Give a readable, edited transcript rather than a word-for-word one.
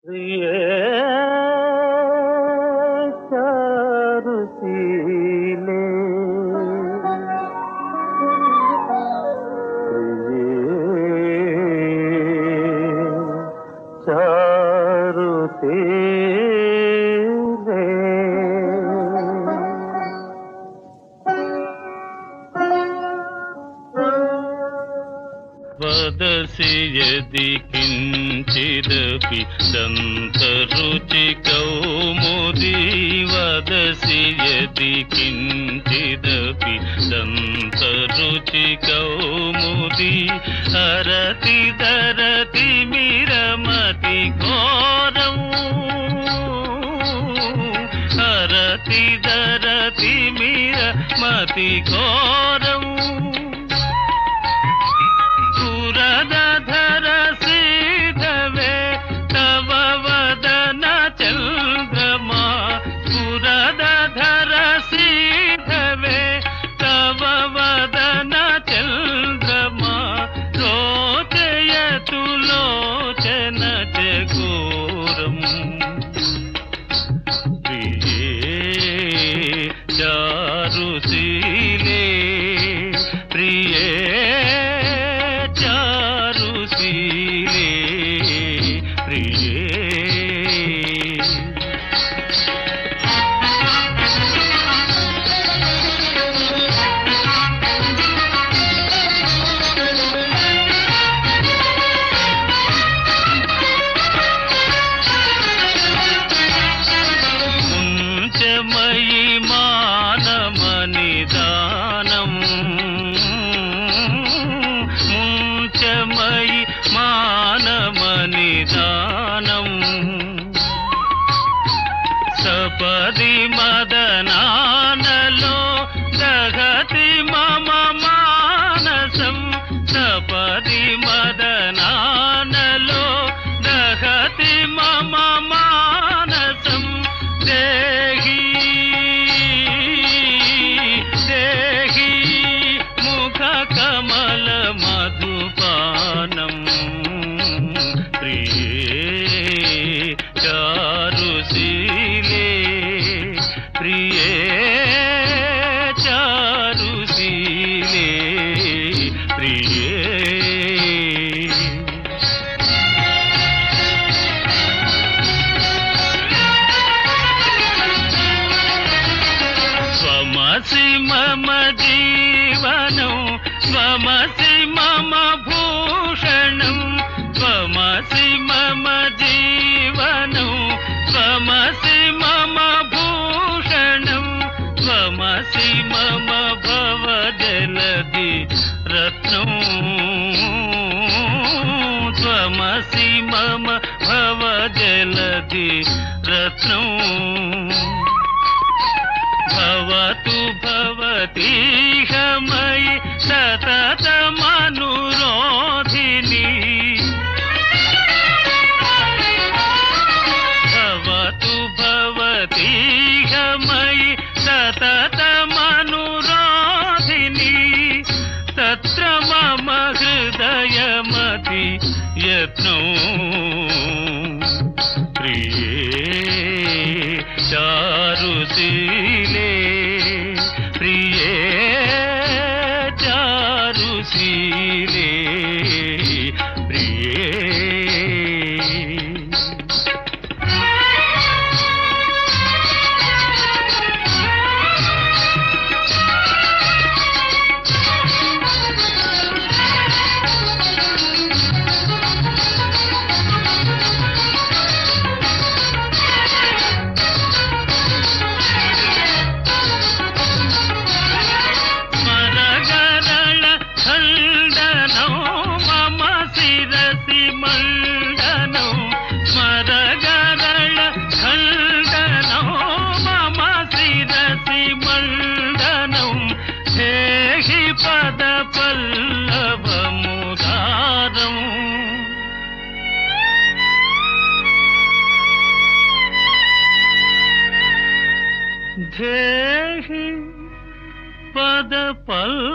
ప్రియే చారుశీలే ప్రియే చారుశీలే వదసి యది కించిదపి దంతరుచి కౌముదీ వదసి యది కించిదపి దంతరుచి కౌముదీ హరతి దరతి మిరమతి ఘోరం హరతి దరతి మిరమతి ఘోరం పురదధర శ్రీధవే తవ వదన చంద్రమా పురదధర శ్రీధవే తవ వదన చంద్రమా రోచయతు లోచన చకోరం ప్రియే చారుశీలే ప్రియే చారుశీలే ప్రియే ముంచమయి మానమనిదానం ముంచమయి మానమనిదానం సపది మదనానలో దగతి మమ మానసం సపది మదనానలో దగతి మమ మానసం దేహి దేహి ముఖ కమల మధుపానం ప్రియే చారుశీలే ప్రియే చారుశీలే ప్రియే స్వమసి మమ జీవనం స్వమసి మమ భూషణం స్వమసి మమ జీవనం స్వమసి మమ భూషణం స్వమసి మమ భవజలధి రత్నం స్వమసి మమ భవజలధి రత్నం భవతు భవతీహ మయి సతతమనురోధిని భవతు భవతీహ మయి సతతమనురోధిని తత్ర మమ హృదయమతి యత్నం ప్రియే చారుశీలే ప్రియే చారుశీలే ప్రియే పద పల్లవముదారం ధేహి పద పల్ల